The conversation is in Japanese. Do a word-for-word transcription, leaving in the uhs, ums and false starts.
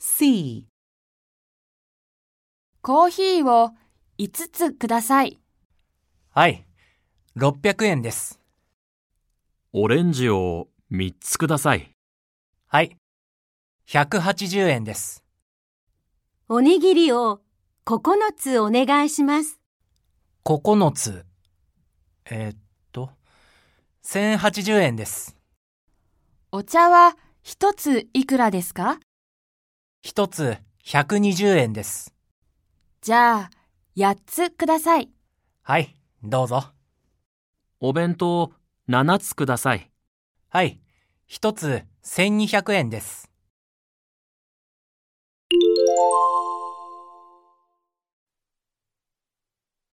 C、 コーヒーをいつつください。 はい、ろっぴゃくえんです。 オレンジをみっつください。 はい、ひゃくはちじゅうえんです。 おにぎりをここのつお願いします。 ここのつ、えーっと、せんはちじゅうえんです。 お茶はひとついくらですか？ ひとつひゃくにじゅうえんです。 じゃあ、やっつください。 はい、どうぞ。 お弁当ななつください。 はい、ひとつせんにひゃくえんです。